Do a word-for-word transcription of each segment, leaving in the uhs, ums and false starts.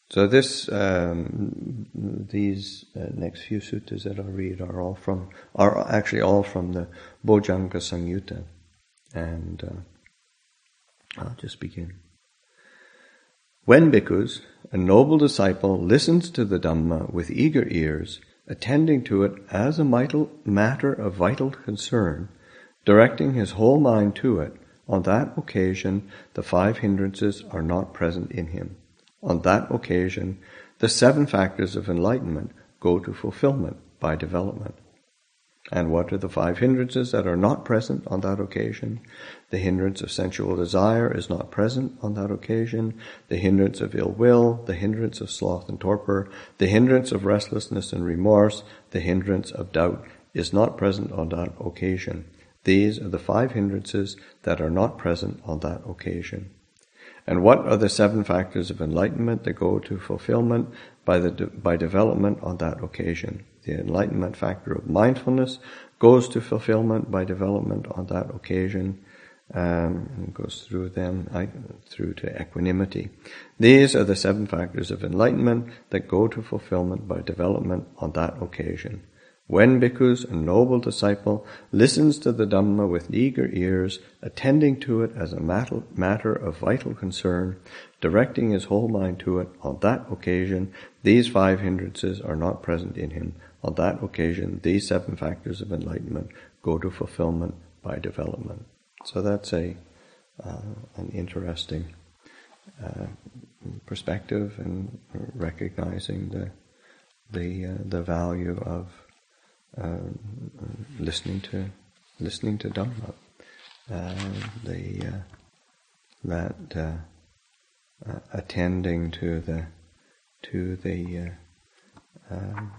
So this, um, these uh, next few suttas that I'll read are all from, are actually all from the Bojjhanga Samyutta, and uh, I'll just begin. When bhikkhus, a noble disciple, listens to the Dhamma with eager ears, attending to it as a matter of vital concern, directing his whole mind to it, on that occasion the five hindrances are not present in him. On that occasion, the seven factors of enlightenment go to fulfillment by development. And what are the five hindrances that are not present on that occasion? The hindrance of sensual desire is not present on that occasion. The hindrance of ill will, the hindrance of sloth and torpor, the hindrance of restlessness and remorse, the hindrance of doubt is not present on that occasion. These are the five hindrances that are not present on that occasion. And what are the seven factors of enlightenment that go to fulfillment by the de- by development on that occasion? The enlightenment factor of mindfulness goes to fulfillment by development on that occasion, um, and goes through them I, through to equanimity. These are the seven factors of enlightenment that go to fulfillment by development on that occasion. When bhikkhus, a noble disciple, listens to the Dhamma with eager ears, attending to it as a matter of vital concern, directing his whole mind to it, on that occasion, these five hindrances are not present in him. On that occasion, these seven factors of enlightenment go to fulfillment by development. So that's a uh, an interesting uh, perspective in recognizing the the uh, the value of Uh, listening to listening to Dhamma, uh, the uh, that uh, uh, attending to the to the uh, um,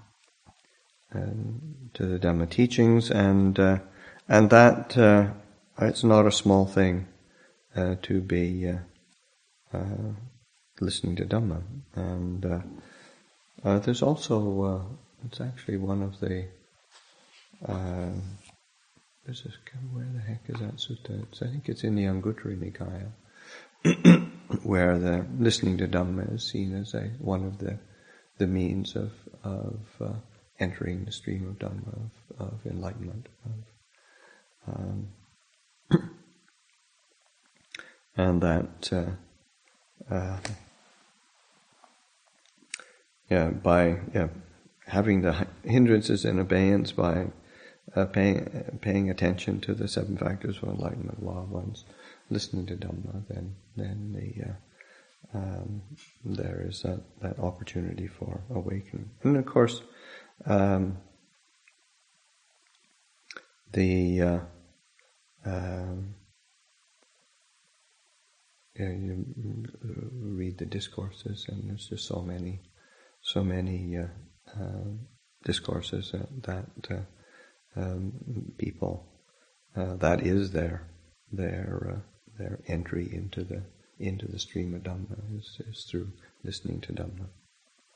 um, to the Dhamma teachings, and uh, and that uh, it's not a small thing uh, to be uh, uh, listening to Dhamma, and uh, uh, there's also uh, it's actually one of the Uh, this is, where the heck is that sutta? It's, I think it's in the Anguttara Nikaya, where the listening to Dhamma is seen as a one of the the means of of uh, entering the stream of Dhamma, of, of enlightenment, of, um, and that uh, uh, yeah, by yeah, having the hindrances in abeyance, by Uh, paying paying attention to the seven factors of enlightenment while one's listening to Dhamma, then then the uh, um, there is that, that opportunity for awakening. And of course, um, the uh, um, yeah, you read the discourses, and there's just so many, so many uh, uh, discourses that. that uh, Um, people, uh, that is their their uh, their entry into the into the stream of Dhamma is, is through listening to Dhamma.